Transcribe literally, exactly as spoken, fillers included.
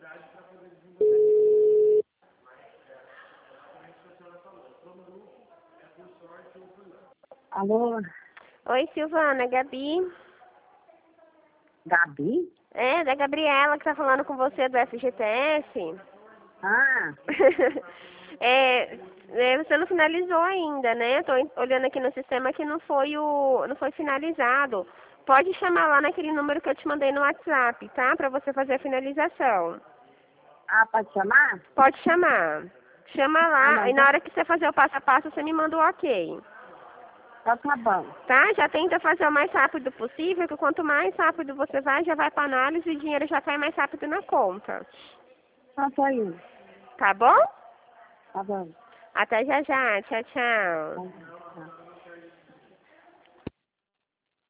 Alô? Oi, Silvana, Gabi. Gabi? É, da Gabriela que tá falando com você do F G T S. Ah, é, é, você não finalizou ainda, né? Tô en- olhando aqui no sistema que não foi o, não foi finalizado. Pode chamar lá naquele número que eu te mandei no WhatsApp, tá? Pra você fazer a finalização. ah, pode chamar? Pode chamar. Chama Ah, lá não, e na então, hora que você fazer o passo a passo, você me manda o ok. então tá bom. Tá? Já tenta fazer o mais rápido possível, que quanto mais rápido você vai, já vai para análise e o dinheiro já cai mais rápido na conta. Então tô indo. Tá bom? Tá bom. Até já já. Tchau, tchau. Tá bom.